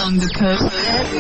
on the coast.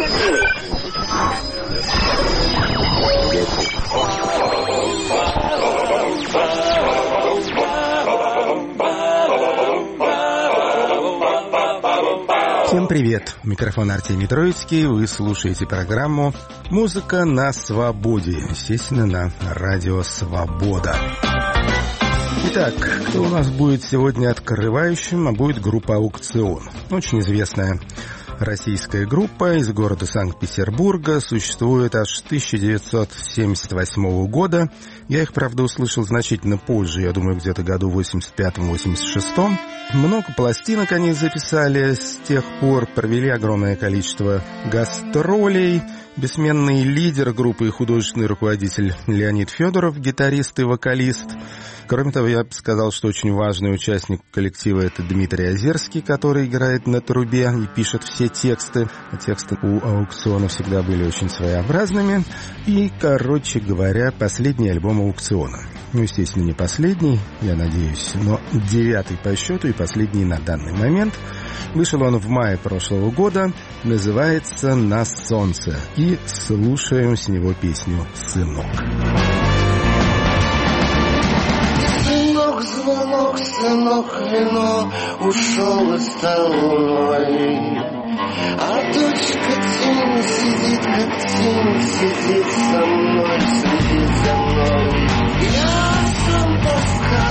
Всем привет! Микрофон Артемий Троицкий. Вы слушаете программу «Музыка на свободе». Естественно, на радио «Свобода». Итак, кто у нас будет сегодня открывающим? А будет группа «Аукцион». Очень известная российская группа из города Санкт-Петербурга. Существует аж 1978 года. Я их, правда, услышал значительно позже, я думаю, где-то году в 85-86. Много пластинок они записали с тех пор, провели огромное количество гастролей. Бессменный лидер группы и художественный руководитель Леонид Федоров, гитарист и вокалист. Кроме того, я бы сказал, что очень важный участник коллектива — это Дмитрий Озерский, который играет на трубе и пишет все тексты. А тексты у «Аукциона» всегда были очень своеобразными. И, короче говоря, последний альбом «Аукциона». Ну, естественно, не последний, я надеюсь, но 9-й по счету и последний на данный момент. Вышел он в мае прошлого года, называется «На солнце». И слушаем с него песню «Сынок». Сынок, звонок, сынок, вино, ушел из столовой. А дочка тень сидит, как тень, сидит со мной, следит за мной. Я сам тоска,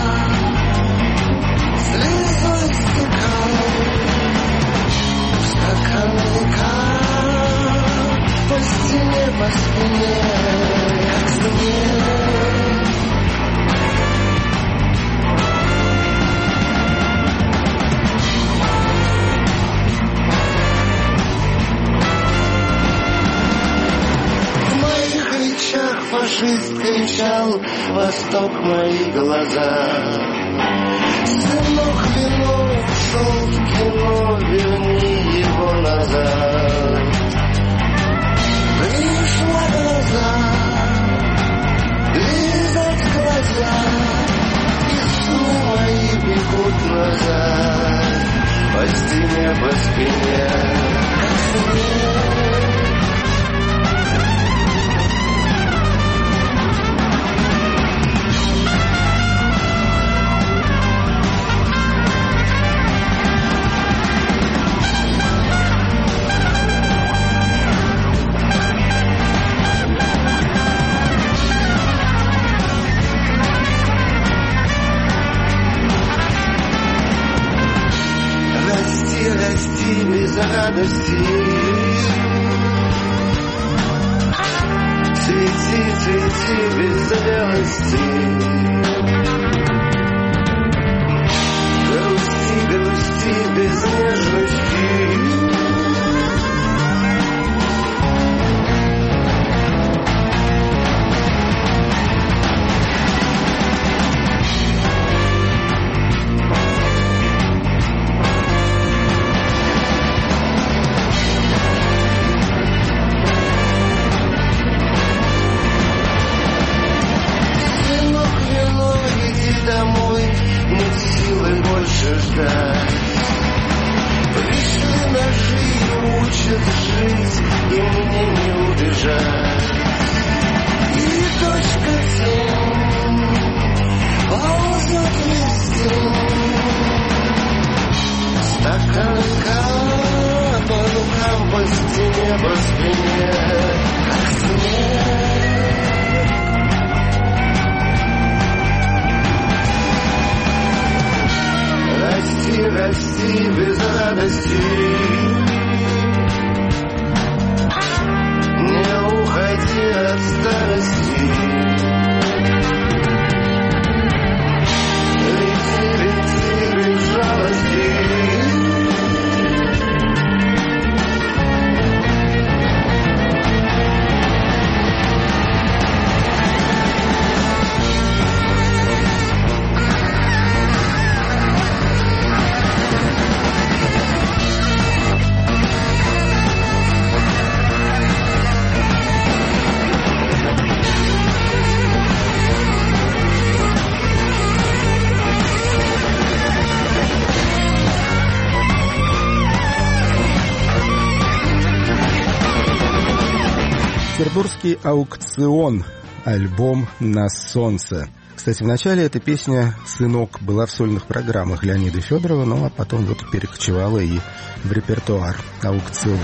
слезой стекал, стакан река, по стене, по спине, как змея. Фашист кричал, восток мои глаза. Сынок, вино, ушел в кино, верни его назад. Пришла гроза, лизать глаза, и сны мои бегут назад. По стене, по спине, как змея. Радости. Цвети, цвети без зрелости. Грусти, грусти без нежности. Пришли ножи и учат жить, и мне не убежать. И точка тень ползет везде. Стакан по рукам, по стене, по спине, как змея. Расти, расти без радости. Не уходи от старости. Лети, лети без жалости. Петербургский аукцион, альбом «На солнце». Кстати, в начале эта песня «Сынок» была в сольных программах Леонида Федорова, ну а потом вот перекочевала и в репертуар аукциона.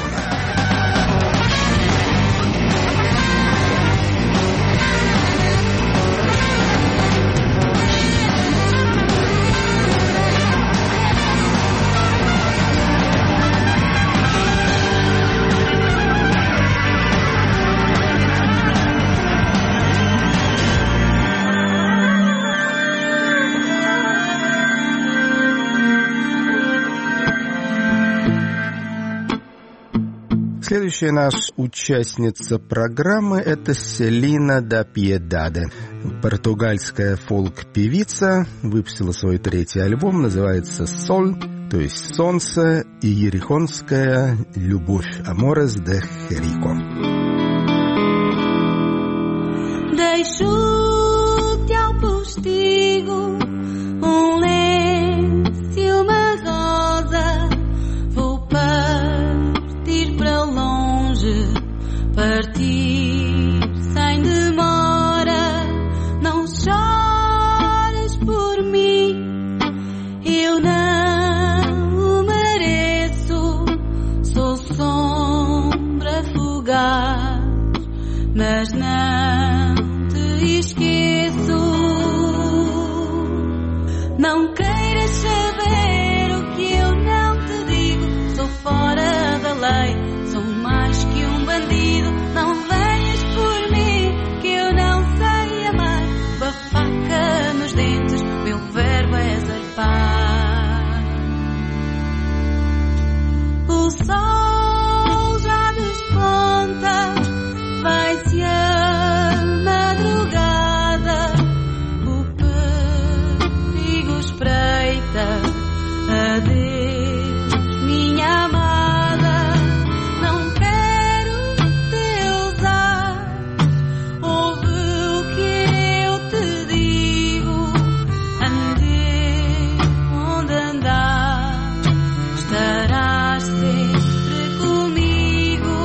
Следующая наша участница программы – это Селина да Пьедаде. Португальская фолк-певица, выпустила свой третий альбом, называется «Соль», то есть «Солнце», и ерихонская «Любовь» «Amores de Jerico». Deixo-te ao postigo lenço e uma rosa. Vou partir para longe, partir sem demora. Não chores por mim, eu não o mereço. Sou sombra fugaz, mas não te esqueço. Não queiras saber o que eu não te digo. Sou fora da lei, sou mais que um bandido. Não venhas por mim, que eu não sei amar. Com a faca nos dentes, meu verbo é zarpar. O sol já desponta, vai-se a madrugada. O perigo espreita. Adeus, minha amada. Não quero te usar. Ouve o que eu te digo. Ande onde andar, estarás sempre comigo.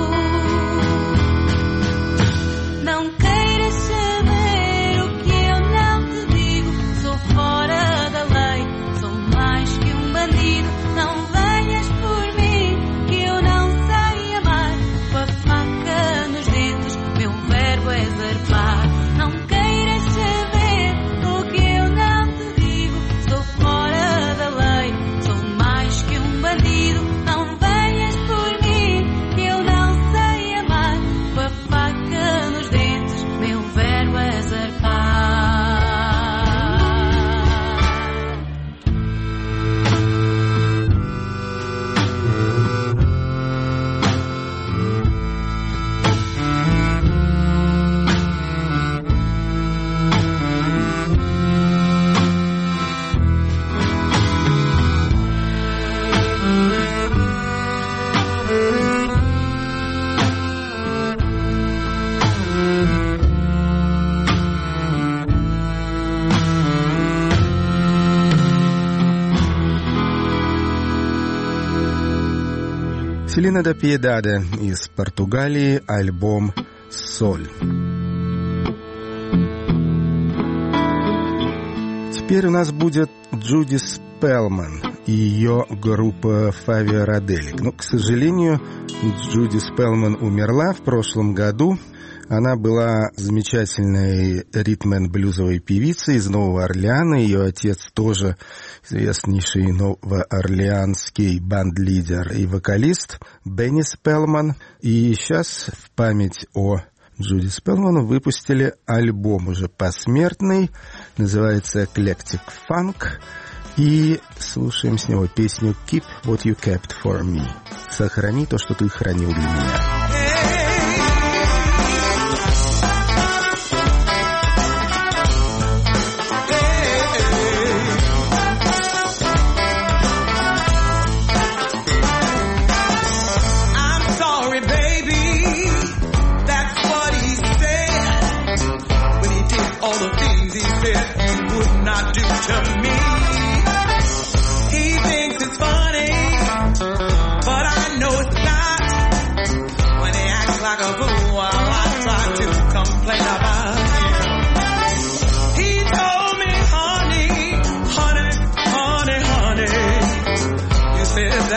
Não queiras saber o que eu não te digo. Sou fora da lei, sou mais que um bandido. Não venhas por mim, que eu não sei amar. Com a faca nos dentes, meu verbo é zarpar. Não queiras saber o que eu não te digo. Sou fora da lei, sou mais que um bandido. Não venhas por mim, que eu não sei amar. Com a faca nos dentes, meu verbo é zarpar. Селина да Пьедаде из Португалии, альбом «Соль». Теперь у нас будет Джуди Спелман и ее группа Фавио Роделик. Но, к сожалению, Джуди Спелман умерла в прошлом году. Она была замечательной ритм-энд-блюзовой певицей из Нового Орлеана. Ее отец тоже известнейший новоорлеанский банд-лидер и вокалист Бенни Спелман. И сейчас в память о Джуди Спелман выпустили альбом уже посмертный. Называется «Eclectic Funk». И слушаем с него песню «Keep what you kept for me». «Сохрани то, что ты хранил для меня». But I know it's not.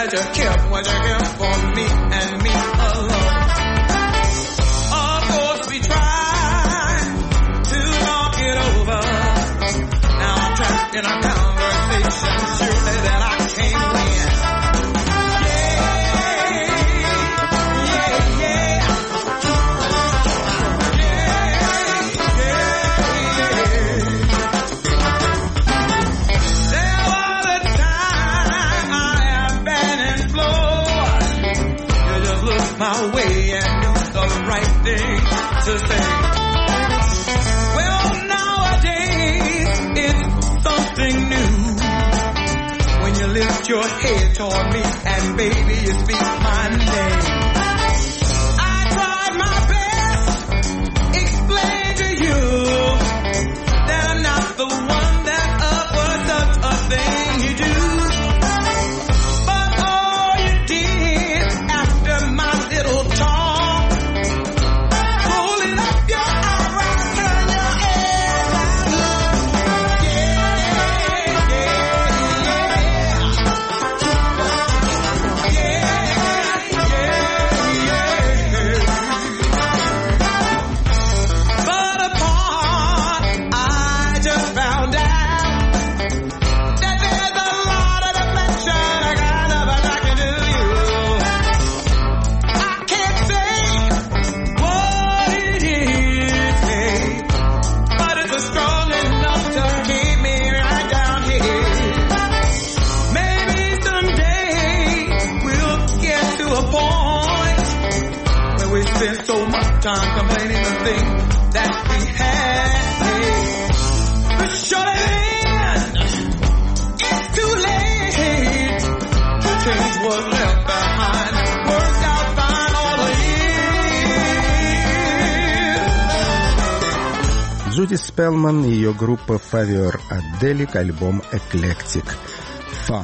that you kept what you kept for me and me alone. Of course we tried to talk it over. Now I'm trapped in a conversation, surely that I can't win. My way and do the right thing to say. Well, nowadays it's something new when you lift your head toward me and baby you speak my name. I tried my best, explain to you that I'm not the one that offers such a thing you do. Time complaining the thing that we had. But surely then, it's too late to change what's left behind. Worked out fine all the years. Джуди Спелман и ее группа Favor Adelic, альбом Eclectic Funk.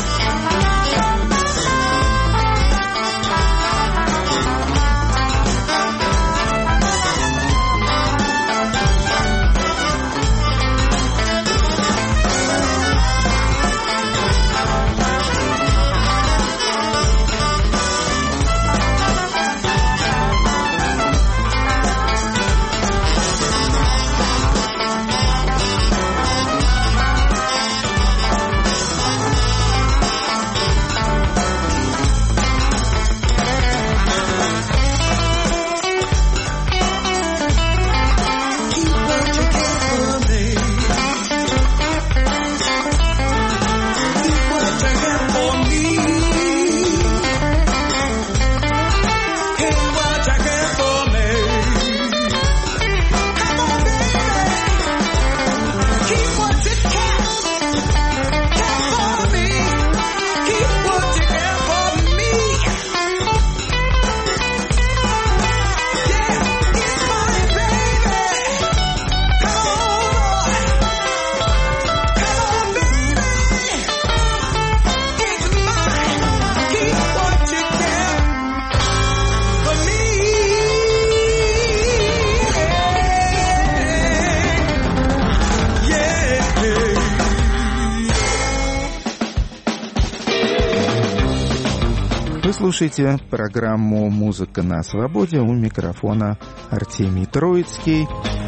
Слушайте программу «Музыка на свободе», у микрофона Артемий Троицкий.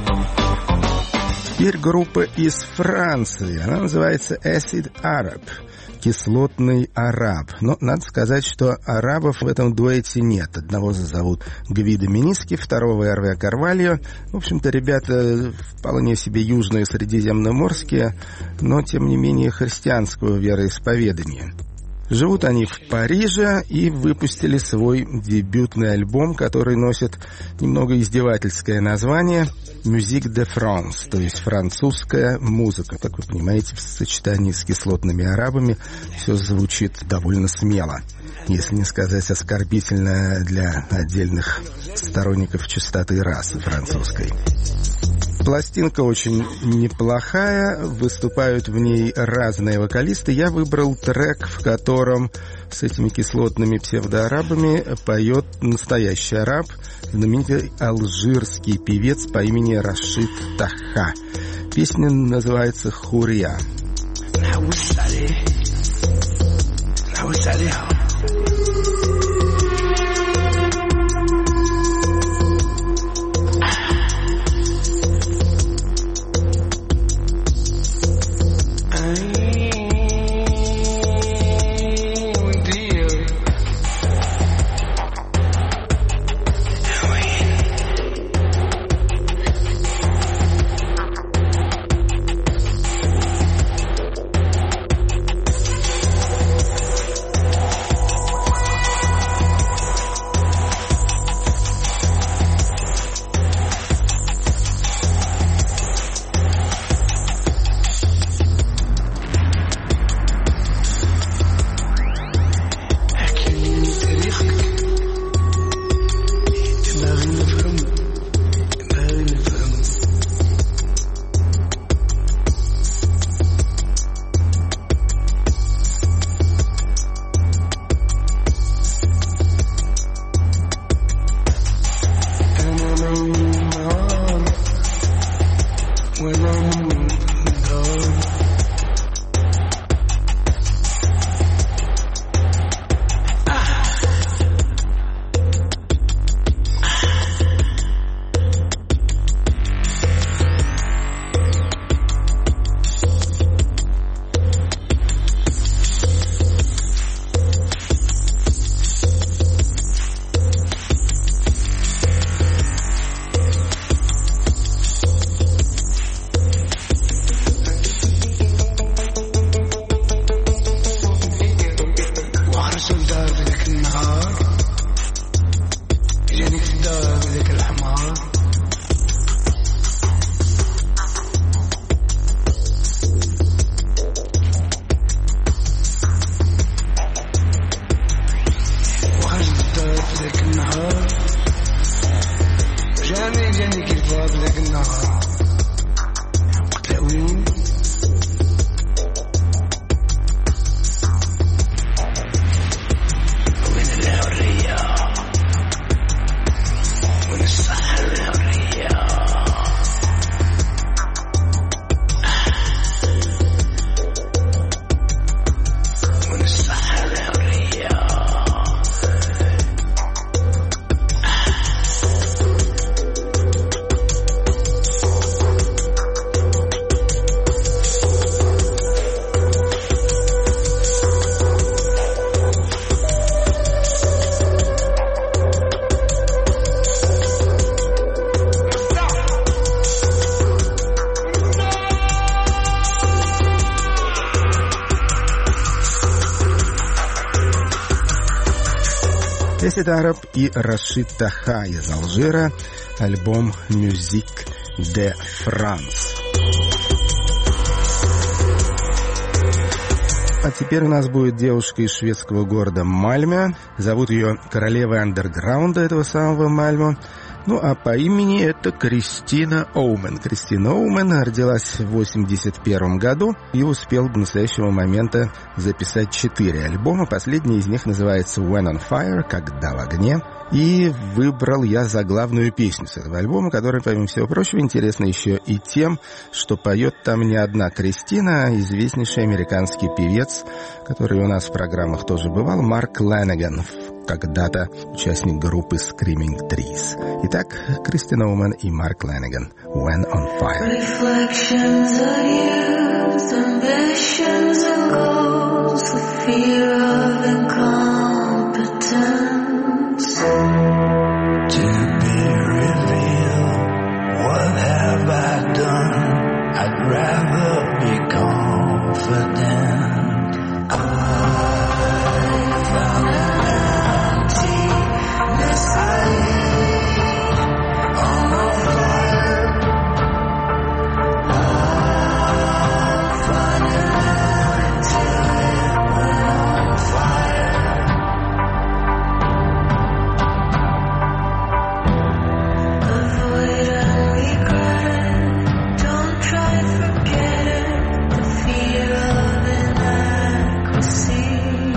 Теперь группа из Франции, она называется Acid Arab, кислотный араб. Но надо сказать, что арабов в этом дуэте нет. Одного зовут Гвидо Миниски, второго Эрве Карвальо. В общем-то, ребята вполне себе южные средиземноморские, но тем не менее христианского вероисповедания. Живут они в Париже и выпустили свой дебютный альбом, который носит немного издевательское название «Musique de France», то есть французская музыка. Как вы понимаете, в сочетании с кислотными арабами все звучит довольно смело, если не сказать оскорбительно для отдельных сторонников чистоты расы французской. Пластинка очень неплохая, выступают в ней разные вокалисты. Я выбрал трек, в котором с этими кислотными псевдоарабами поет настоящий араб, знаменитый алжирский певец по имени Рашид Таха. Песня называется «Хурия». Тесит Араб и Рашид Таха из Алжира, альбом «Musique de France». А теперь у нас будет девушка из шведского города Мальме. Зовут ее королевой андерграунда этого самого Мальме. Ну, а по имени это Кристина Оумен. Кристина Оумен родилась в 1981 году и успела до настоящего момента записать 4 альбома. Последний из них называется «When on Fire», «Когда в огне». И выбрал я заглавную песню с этого альбома, которая, помимо всего прочего, интересна еще и тем, что поет там не одна Кристина, а известнейший американский певец, который у нас в программах тоже бывал, Марк Лэниган, когда-то участник группы Screaming Trees. Итак, Кристина Оумен и Марк Лэниган, «When on Fire». Reflections of youth, ambitions and goals, the fear of incompetence. To be revealed, what have I done? I'd rather be confident. I found an emptiness I laid on a fire. I'll find an empty liquid on fire. Avoid and regret, don't try to forget it, the fear of inadequacy.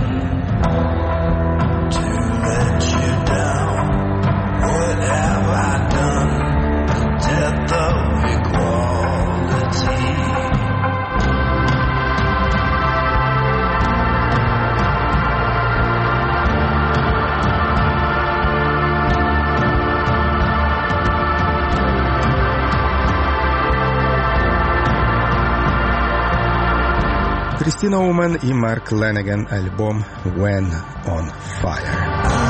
To let you down, what have I done? The death of equality. Кристина Оумен и Марк Лэниган, альбом «When on Fire».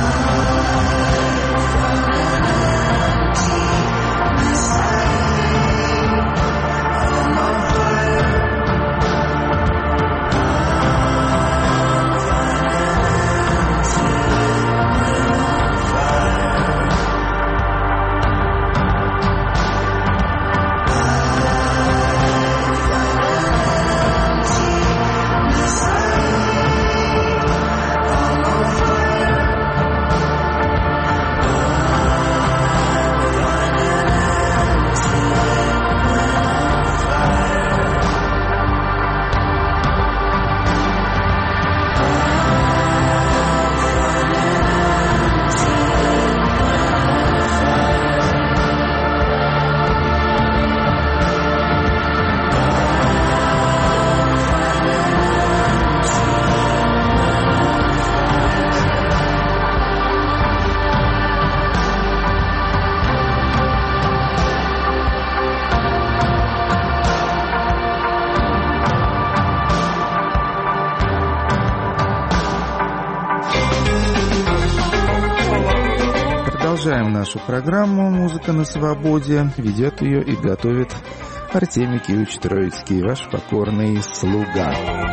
Продолжаем нашу программу «Музыка на свободе». Ведет ее и готовит Артемий Киевич Троицкий, ваш покорный слуга.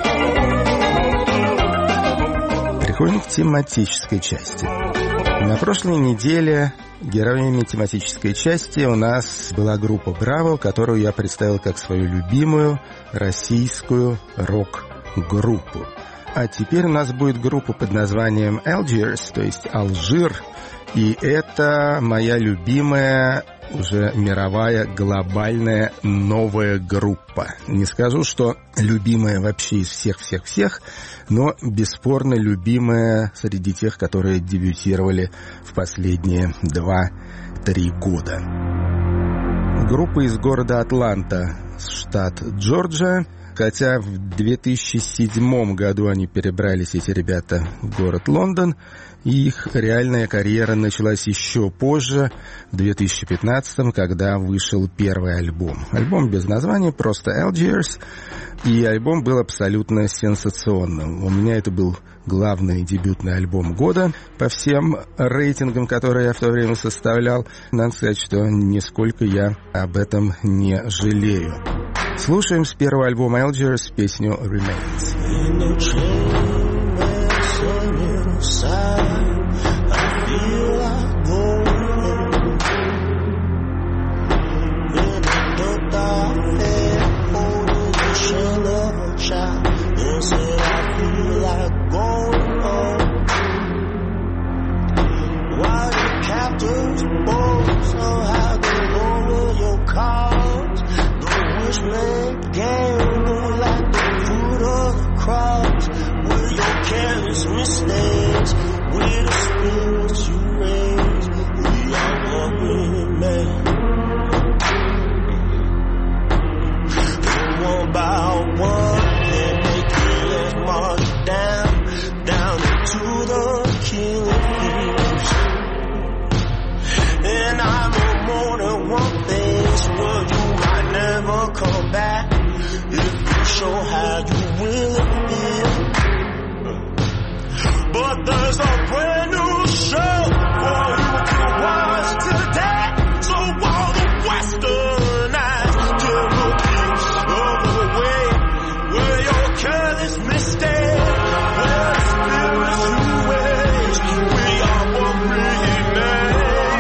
Переходим к тематической части. На прошлой неделе героями тематической части у нас была группа «Браво», которую я представил как свою любимую российскую рок-группу. А теперь у нас будет группа под названием Algiers, то есть Алжир. И это моя любимая, уже мировая, глобальная новая группа. Не скажу, что любимая вообще из всех-всех-всех, но бесспорно любимая среди тех, которые дебютировали в последние 2-3 года. Группа из города Атланта, штат Джорджия. Хотя в 2007 году они перебрались, эти ребята, в город Лондон, и их реальная карьера началась еще позже, в 2015, когда вышел первый альбом. Альбом без названия, просто Algiers, и альбом был абсолютно сенсационным. У меня это был главный дебютный альбом года по всем рейтингам, которые я в то время составлял. Надо сказать, что нисколько я об этом не жалею. Слушаем с первого альбома Algiers песню «Remains». past mistakes. With the spirits you raise, we are one remain. And one by one, then they kill us, march down into the killing fields. And I know more than one place where you might never come back if you show how you really feel. But there's a brand new show for you to watch today. So all the Western eyes can look you over the way where your careless mistake, where the spirits you raise, we are what remain.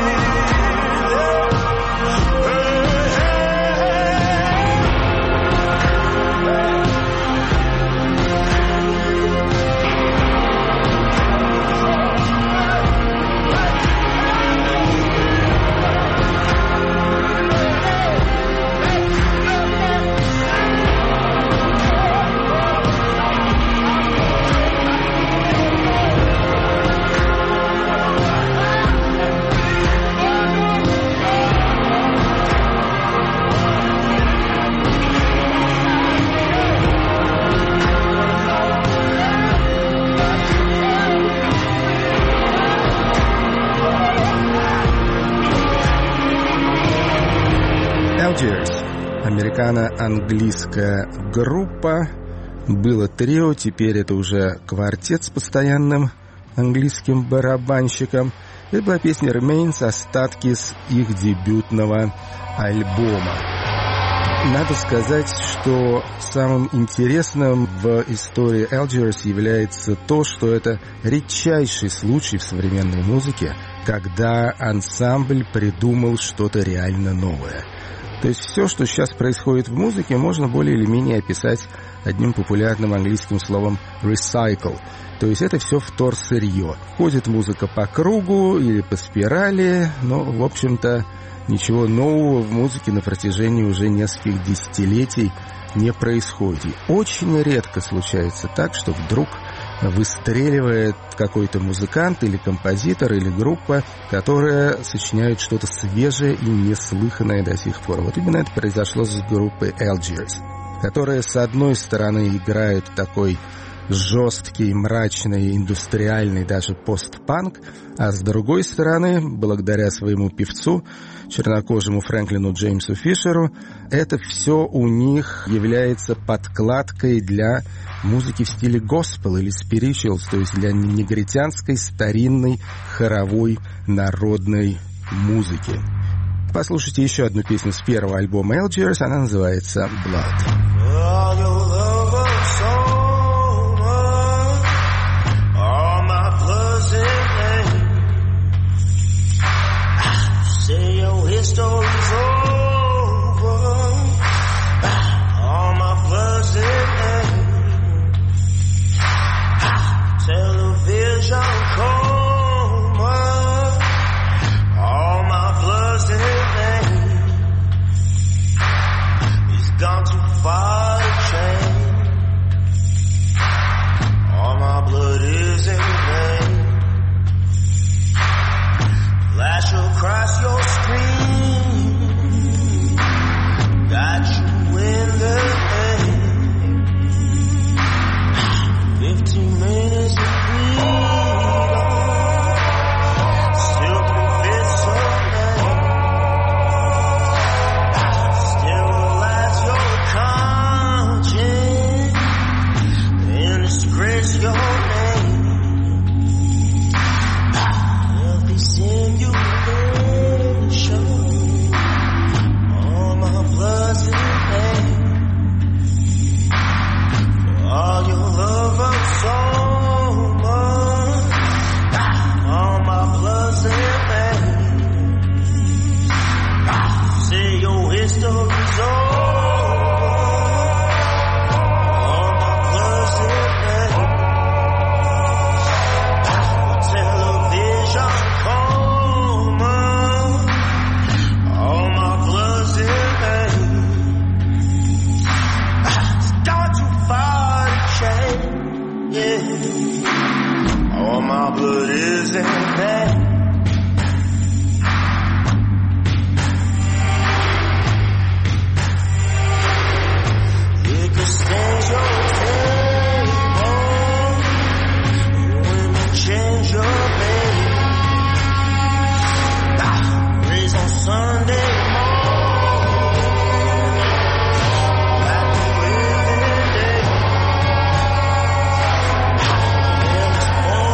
Американо-английская группа. Было трио, теперь это уже квартет с постоянным английским барабанщиком. Это была песня «Remains», остатки с их дебютного альбома. Надо сказать, что самым интересным в истории Algiers является то, что это редчайший случай в современной музыке, когда ансамбль придумал что-то реально новое. То есть все, что сейчас происходит в музыке, можно более или менее описать одним популярным английским словом «recycle». То есть это все вторсырье. Ходит музыка по кругу или по спирали, но, в общем-то, ничего нового в музыке на протяжении уже нескольких десятилетий не происходит. И очень редко случается так, что вдруг выстреливает какой-то музыкант или композитор или группа, которая сочиняет что-то свежее и неслыханное до сих пор. Вот именно это произошло с группой Algiers, которая с одной стороны играет такой жесткий, мрачный, индустриальный, даже постпанк, а с другой стороны, благодаря своему певцу, чернокожему Фрэнклину Джеймсу Фишеру, это все у них является подкладкой для музыки в стиле госпел или spirituals, то есть для негритянской, старинной, хоровой, народной музыки. Послушайте еще одну песню с первого альбома Algiers, она называется «Blood». Story's over. All my blood's in air. Television coma. All my blood's in air. He's gone too far. All my blood is in pain. Liquor stains your table. Women change your bed. Raise on Sunday morning. Like a living day. There is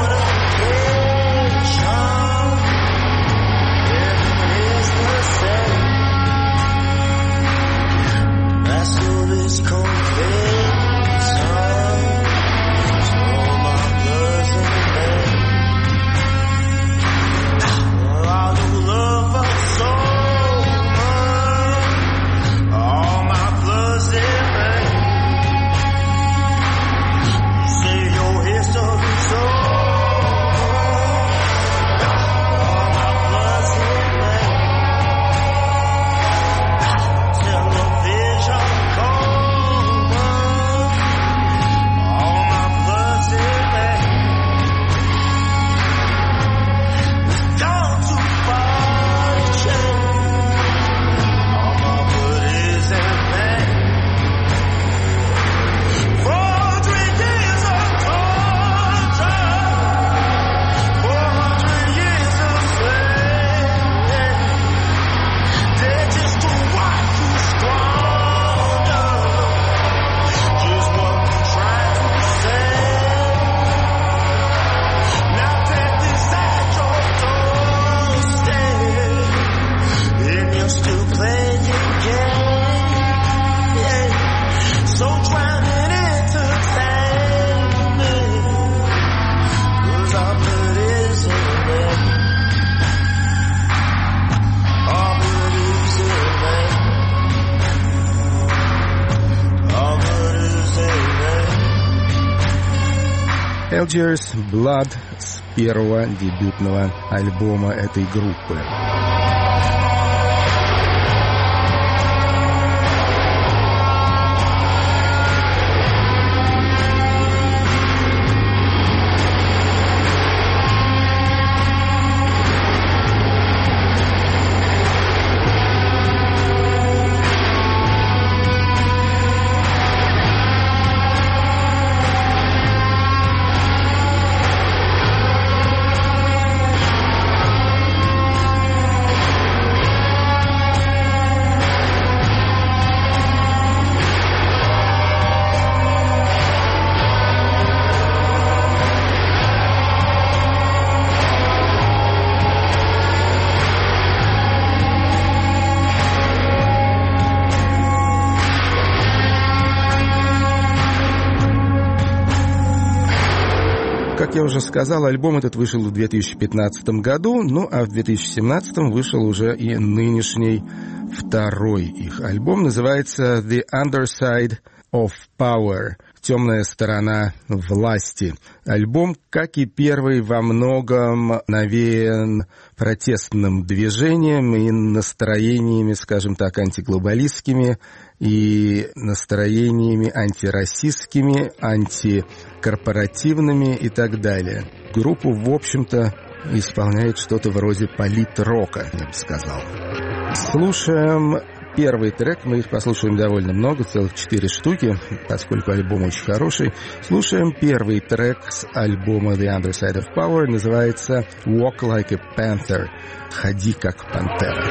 fornication. Heaven is the same. Massive is confession. All my blood's in vain. All the love of soul. All my blood's in vain. You say your history's over. All my blood's in vain. Television coma. All my blood's in vain. It's gone too far to change. All my blood is in vain. 400 years of torture. 400 years of slave. They're just to watch you squander. Just what we try to say. Now that this at your doorstep, and you're still playing games. So drown in entertainment. 'Cause our blood is in vain. Our blood is in vain. Our blood is in vain. Algiers Blood с первого дебютного альбома этой группы. Как я уже сказал, альбом этот вышел в 2015 году, ну а в 2017 вышел уже и нынешний второй их альбом. Называется «The Underside of Power» — «Темная сторона власти». Альбом, как и первый, во многом навеян протестным движением и настроениями, скажем так, антиглобалистскими и настроениями антироссийскими, антикорпоративными и так далее. Группу, в общем-то, исполняет что-то вроде политрока, я бы сказал. Слушаем первый трек, мы их послушаем довольно много, целых 4 штуки, поскольку альбом очень хороший. Слушаем первый трек с альбома The Underside of Power, называется «Walk Like a Panther» — «Ходи как пантера».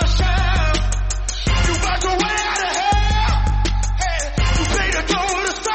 You got your way out of hell. Hey, you pay the toll to stop.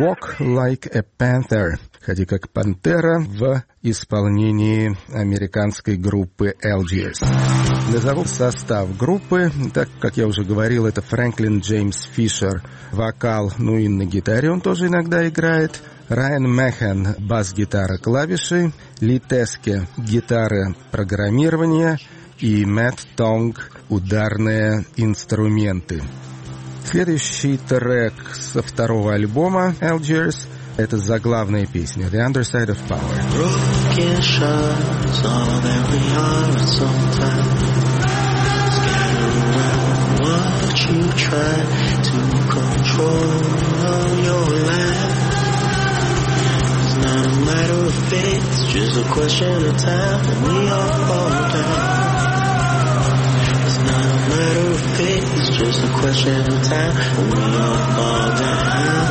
«Walk Like a Panther», «Ходи как пантера» в исполнении американской группы Algiers. Назову состав группы. Так, как я уже говорил, это Фрэнклин Джеймс Фишер, вокал, ну и на гитаре он тоже иногда играет. Райан Мэхан, бас-гитара, клавиши. Ли Теске, гитара, программирование. И Мэтт Тонг, ударные инструменты. Следующий трек со второго альбома Algiers — это заглавная песня «The Underside of Power». Broken shards, all that we are at some time. Scatter around what you try to control your life. It's not a matter of fate, it's just a question of time when we all fall down. It's not a matter of fate, it's just a question of time when we all fall down.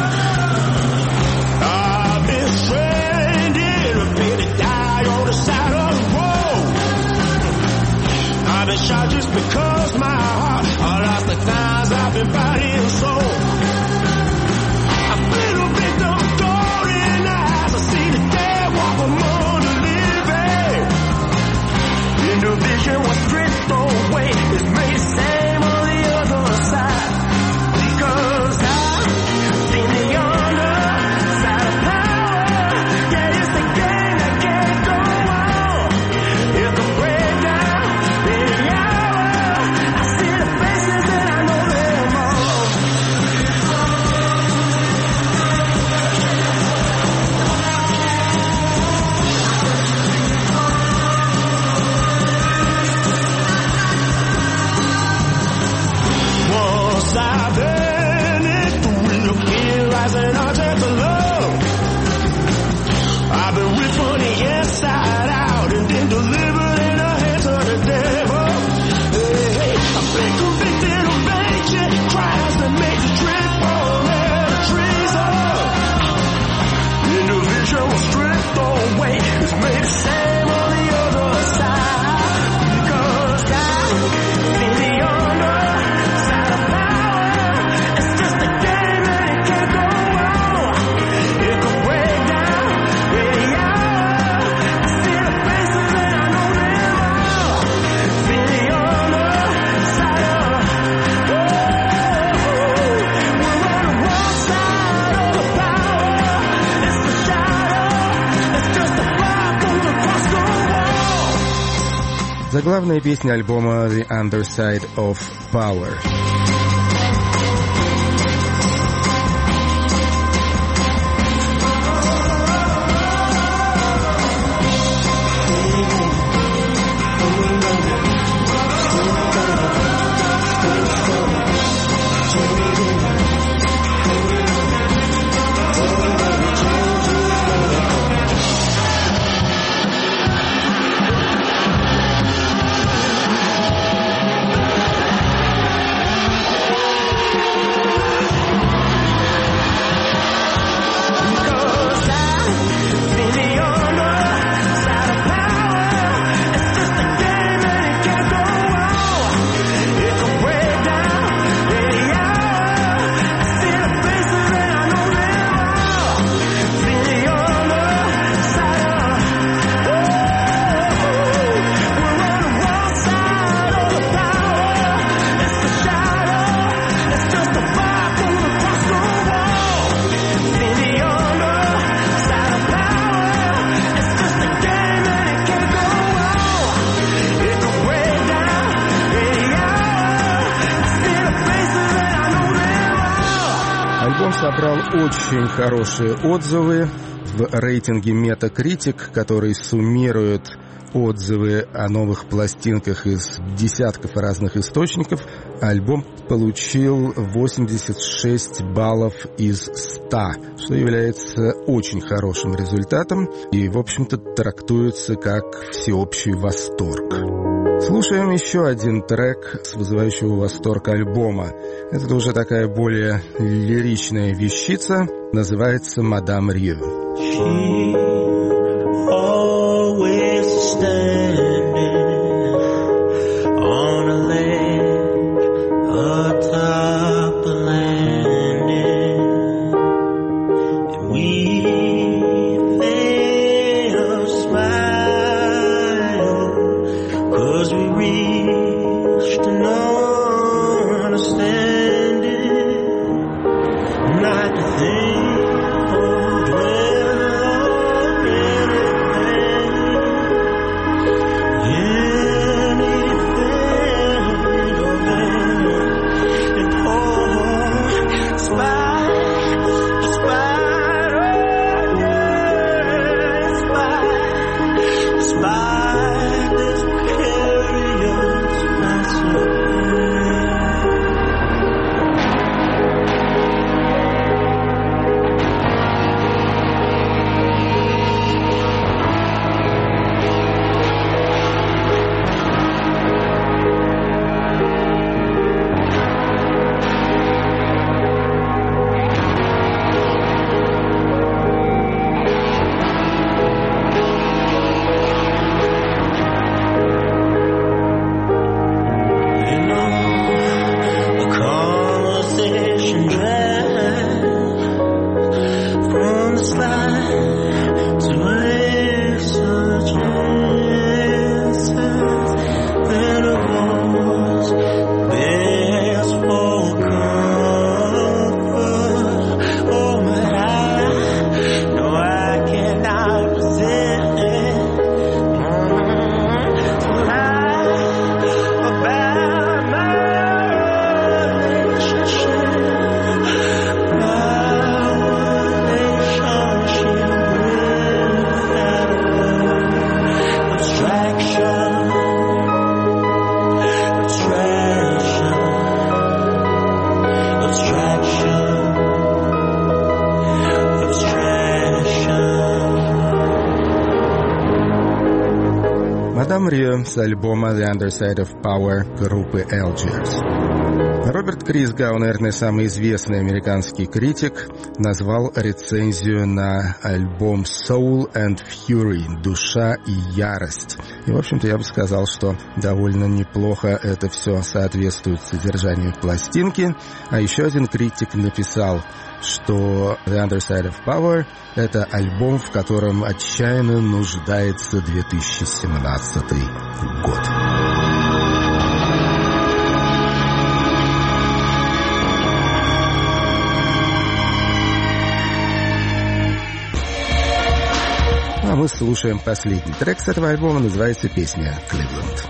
I've been stranded, ready to die on the side of the road. I've been shot just because my heart, I lost the times I've been fighting so. I've been a victim of golden eyes. I see the dead walk among the living. Individual was stripped away. It's made the same on the other side. Because I've been the underside of power. Yeah, it's the game that can't go on. It can break down any hour. I see the faces and I know them all. Once I've been it through the fear, rising out to love. I've been ripped from the inside out and then delivered in the hands of the devil. Hey, hey, I've been convicted of ancient crimes that made the trip fall and the trees up. Individual was stripped away, it's made the same on the other side. Because I've been the underside of power. It's just a game and it can't go on. It can break down any hour. I see the faces and I know them all. Been the underside of. We're on the wrong side of the power. It's the shadow. It's just a fire comes across the wall. Заглавная песня альбома «The Underside of Power». Because I've been the underside of power. It's just a game and it can't go on. It can break down any hour. I see the faces and I know them all. Been the underside of. We're on the wrong side of the power. It's the shadow. It's just a fire coming across the wall. Been the underside of power. It's just a game and it can't go on. It can break down any hour. I see the faces and I know them all. Альбом собрал очень хорошие отзывы в рейтинге Metacritic, который суммирует отзывы о новых пластинках из десятков разных источников. Альбом получил 86 баллов из 100, что является очень хорошим результатом и, в общем-то, трактуется как всеобщий восторг. Слушаем еще один трек с вызывающего восторг альбома. Это уже такая более лиричная вещица, называется «Мадам Рью». She always standing on a ledge atop a landing. Memory с альбома The Underside of Power группы Algiers. Роберт Крисгау, наверное, самый известный американский критик, назвал рецензию на альбом Soul and Fury — «Душа и ярость». И, в общем-то, я бы сказал, что довольно неплохо это все соответствует содержанию пластинки. А еще один критик написал, что The Underside of Power — это альбом, в котором отчаянно нуждается 2017 год. А мы слушаем последний трек с этого альбома, называется песня «Кливленд».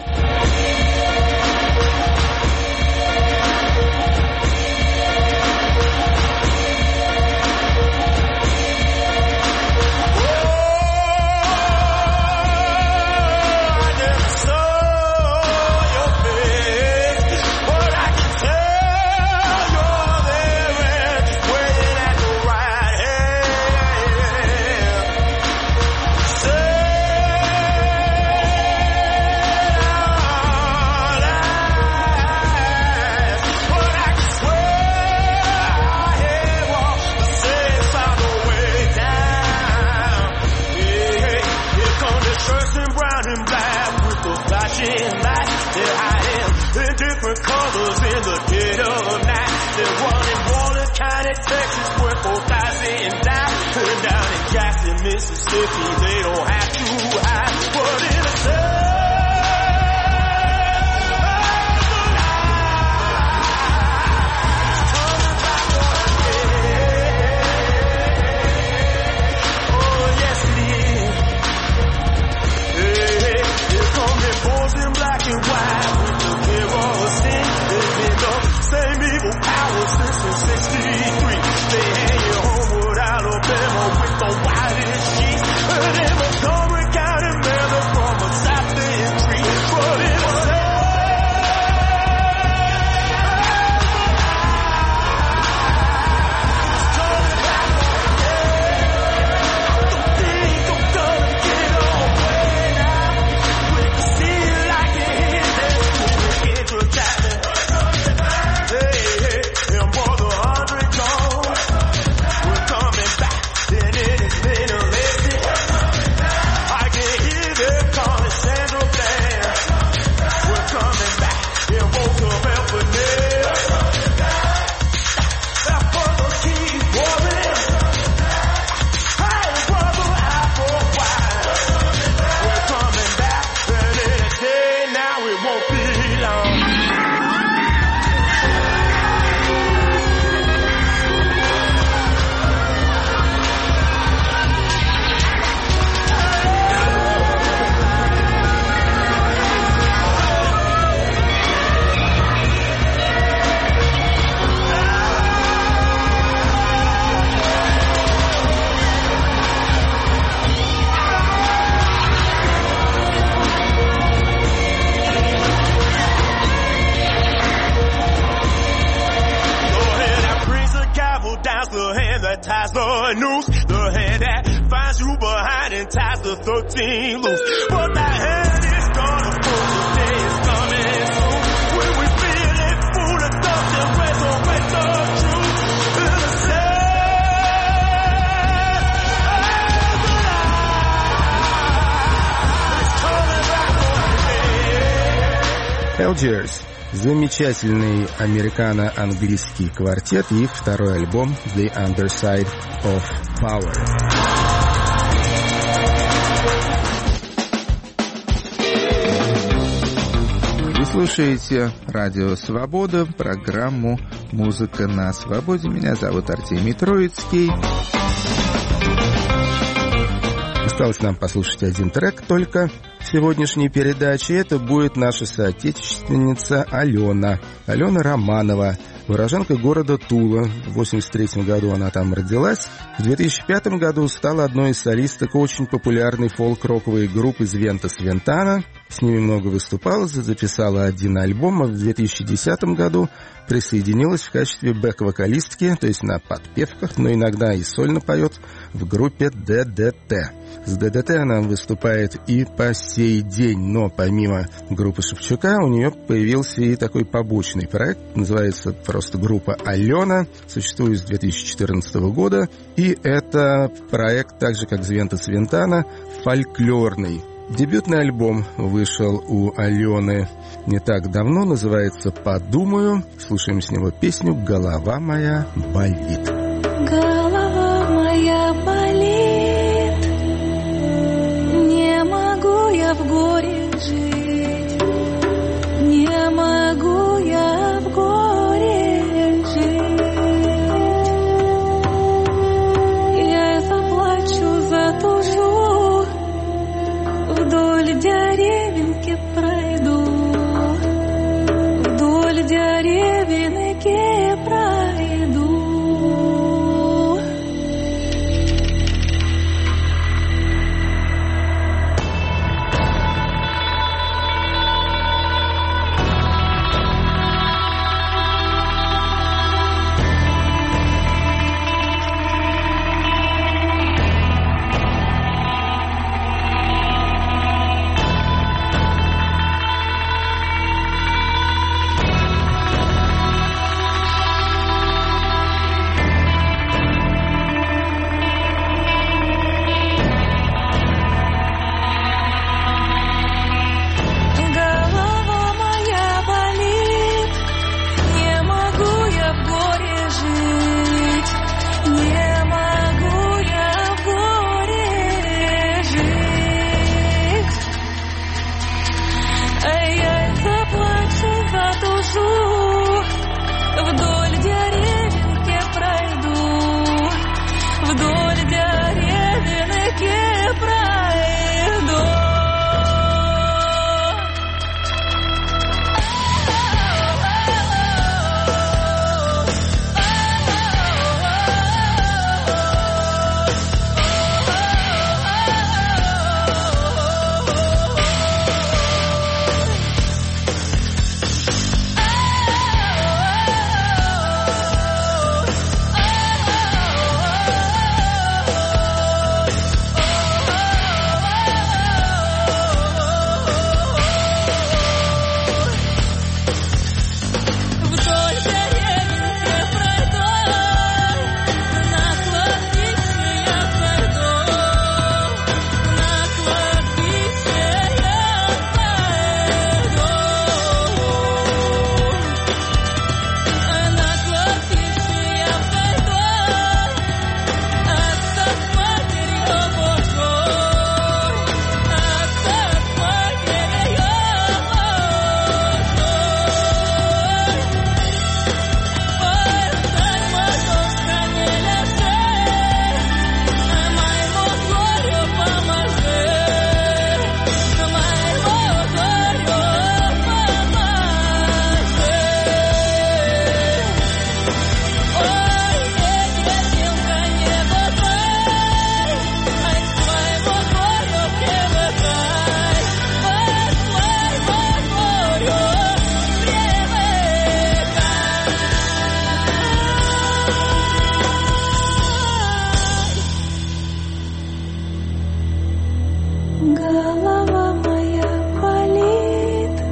Mississippi, they don't have to hide, but in a oh yes it is. Hey, here come the boys in black and white with the kerosene. They've been the same evil power since the 63. They hang you homeward Alabama with the whitest sheets. And in Montgomery County, man, they're from a South End tree. But in a ties the noose, the hand that finds you behind and ties the 13 loose. But that hand is gonna pull, the day is coming soon. When we feel it full of dust and resurrect the truth. Algiers. Замечательный американо-английский квартет и их второй альбом The Underside of Power. Вы слушаете Радио Свобода, программу «Музыка на свободе». Меня зовут Артемий Троицкий. Осталось нам послушать один трек только в сегодняшней передаче. Это будет наша соотечественница Алена Романова. Уроженка города Тула. В 1983 году она там родилась. В 2005 году стала одной из солисток очень популярной фолк-роковой группы Звентас Вентана. С ними много выступала, записала один альбом, а в 2010 году присоединилась в качестве бэк-вокалистки, то есть на подпевках, но иногда и сольно поет в группе ДДТ. С ДДТ она выступает и по сей день, но помимо группы Шевчука у нее появился и такой побочный проект, называется просто группа «Алена», существует с 2014 года, и это проект, так же как Звентас Вентана, фольклорный. Дебютный альбом вышел у Алены не так давно, называется «Подумаю». Слушаем с него песню «Голова моя болит». Голова моя болит, не могу я в горе жить, не могу я в горе жить. Я заплачу, затушу, вдоль деревеньки пройду, вдоль деревеньки пройду. Голова моя болит,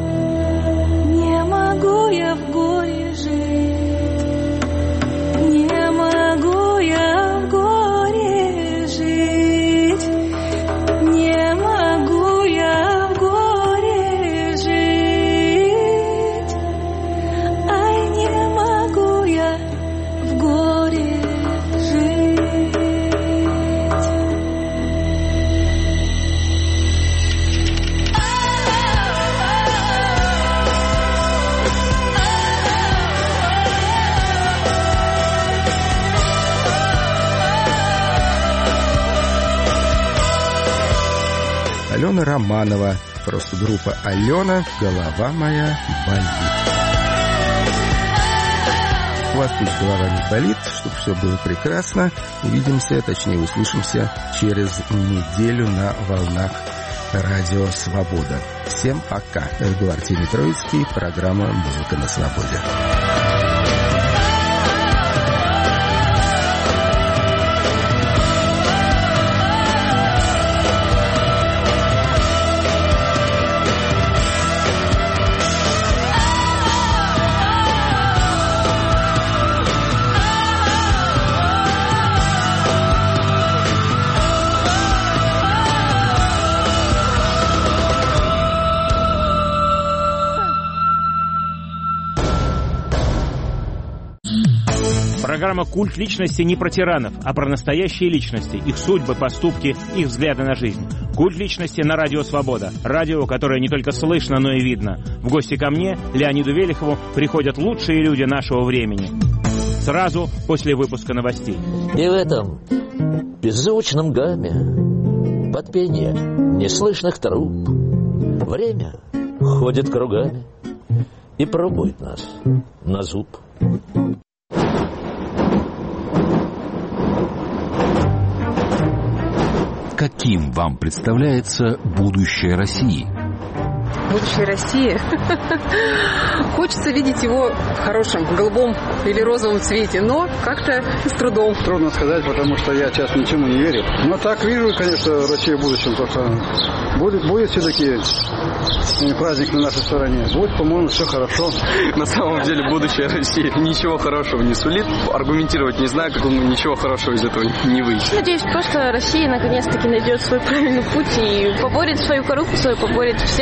не могу я в горе жить, не могу я в горе жить, не могу я в горе жить, ай, не могу я в горе жить. Алена Романова, просто группа «Алена», «Голова моя болит». вас пусть голова не болит, чтобы все было прекрасно. Увидимся, точнее услышимся через неделю на волнах Радио Свобода. Всем пока. Это был Артемий Троицкий, программа «Музыка на свободе». Программа «Культ личности» не про тиранов, а про настоящие личности, их судьбы, поступки, их взгляды на жизнь. «Культ личности» на Радио Свобода. Радио, которое не только слышно, но и видно. В гости ко мне, Леониду Велихову, приходят лучшие люди нашего времени. Сразу после выпуска новостей. И в этом беззвучном гамме, под пение неслышных труб, время ходит кругами и пробует нас на зуб. Каким вам представляется будущее России? Будущее России. Хочется видеть его в хорошем, голубом или розовом цвете, но как-то с трудом. Трудно сказать, потому что я сейчас ничему не верю. Но так вижу, конечно, Россию в будущем. Будет все-таки праздник на нашей стороне. Будет, по-моему, все хорошо. На самом деле будущее России ничего хорошего не сулит. Аргументировать не знаю, как ничего хорошего из этого не выйдет. Надеюсь, просто Россия наконец-таки найдет свой правильный путь и поборет свою коррупцию, поборет все.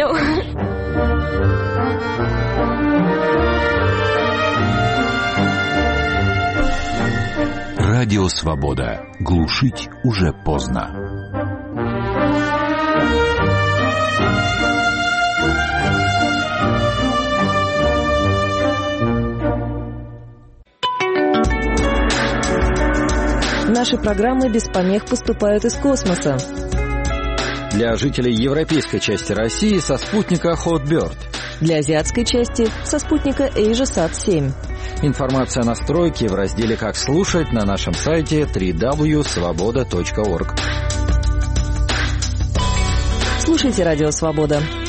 Радио Свобода. Глушить уже поздно. Наши программы без помех поступают из космоса. Для жителей европейской части России со спутника Hotbird. Для азиатской части со спутника AsiaSat-7. Информация о настройке в разделе «Как слушать» на нашем сайте www.svoboda.org. Слушайте Радио Свобода.